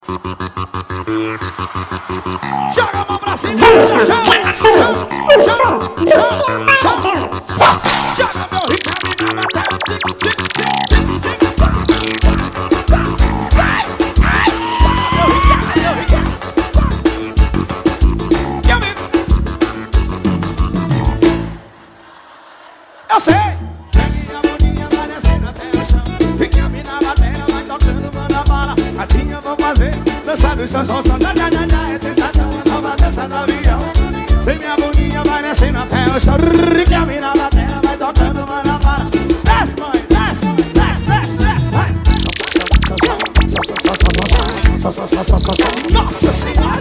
Joga a mão pra cima, chama, chama, chama, chama. Joga meu Ricardo na matéria. Eu sei. Minha boninha vai descendo até o chão. Fica a mina batendo, vai tocando, manda bala. Gatinha, vou fazer, dançar no chão, som, som. É sensação, nova dança no avião. Vem minha boninha vai descendo até o chão. Fica a mina batendo, vai tocando, manda bala. Desce, mãe, desce, desce, desce, desce, vai. Nossa Senhora.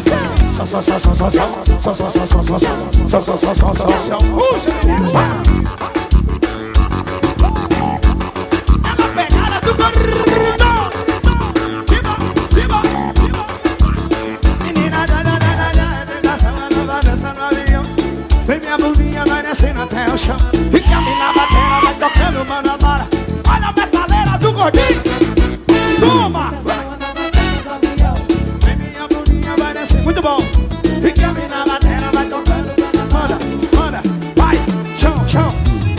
Puxa, vai. Vem minha bolinha, vai descendo até o chão. Fica a mina batendo, vai tocando, mano, bora. Olha a metaleira do gordinho. Toma! Vem minha bolinha, vai descendo. Muito bom. Fica a mina batendo, vai tocando, manda, manda. Vai, chão, chão.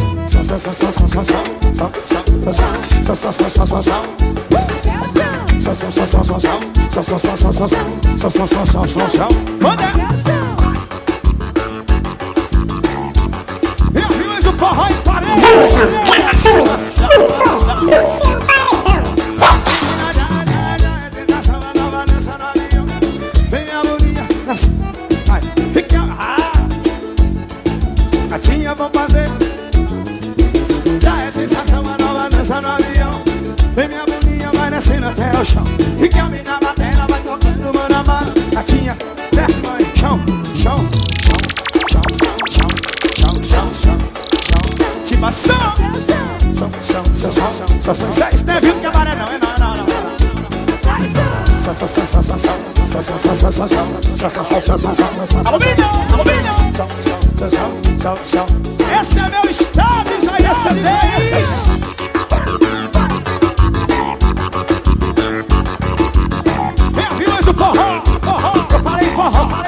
Manda! Forró em parede. Vem minha bolinha. Vai. Fica. Gatinha, vamos fazer. Já é sensação, uma nova dança no avião. Vem minha bolinha, vai descendo até o chão. Fica a mina batendo, vai tocando, mano, a mano. Gatinha, desce, mãe. Chão, chão, chão, chão, chão, chão, chão, chão. Motivação! Vocês não é viu do cabaré não, é não. Alumínio! Alumínio! Esse é meu estado, isso aí, esse é deles! Vem, viu, mas o forró, forró, eu falei forró.